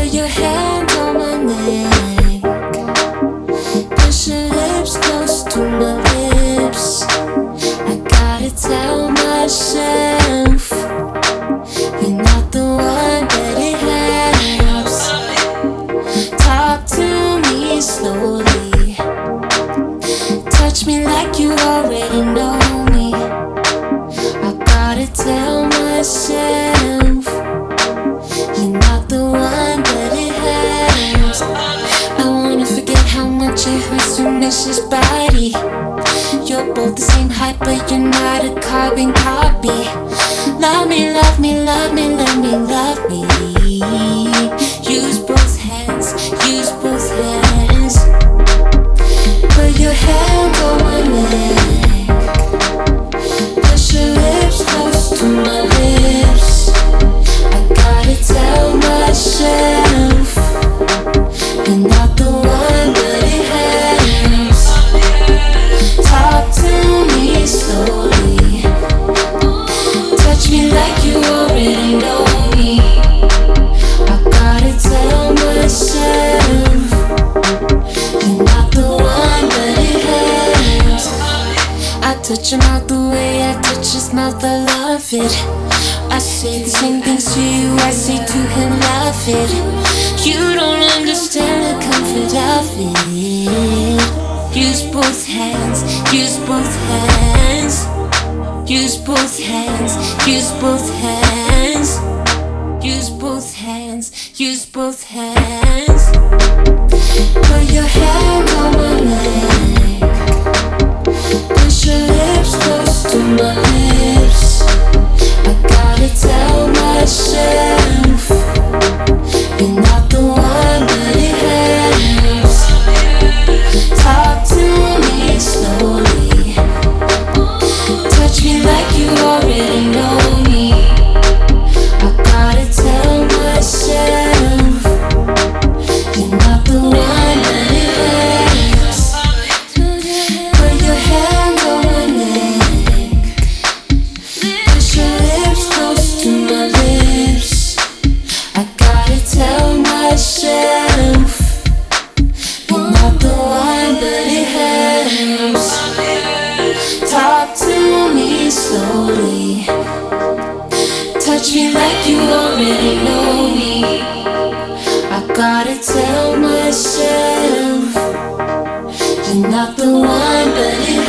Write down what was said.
Put your hand on my neck, push your lips close to my lips. I gotta tell myself you're not the one, but it helps. Talk to me slowly, touch me like you already know me. I gotta tell myself you're not the one, but it helps. I wanna forget how much it hurts to miss his body. You're both the same height, but you're not a carbon copy. Love me, love me, love me, love me, love me. Use both hands, use both hands. Put your hand on my neck, push your lips close to my lips. I gotta tell myself you're not the one, but it helps. Talk to me slowly, touch me like you already know me. I gotta tell myself you're not the one, but it helps. I touch your mouth the way I touch his mouth, I love it. I say the same things to you, I say to him, love it. You don't understand the comfort of it. Use both hands, use both hands. Use both hands, use both hands. Use both hands, use both hands. Put your hand on my neck, push your lips close to my lips. I gotta tell myself you're not the one, but it helps. Talk to me slowly, touch me like you already know me. I gotta tell myself you're not the one, but it helps. Put your hand on my neck, push your lips close to my lips. I gotta tell myself you're not the one, but it helps. Talk to me slowly, touch me like you already know me. I gotta tell myself you're not the one, but it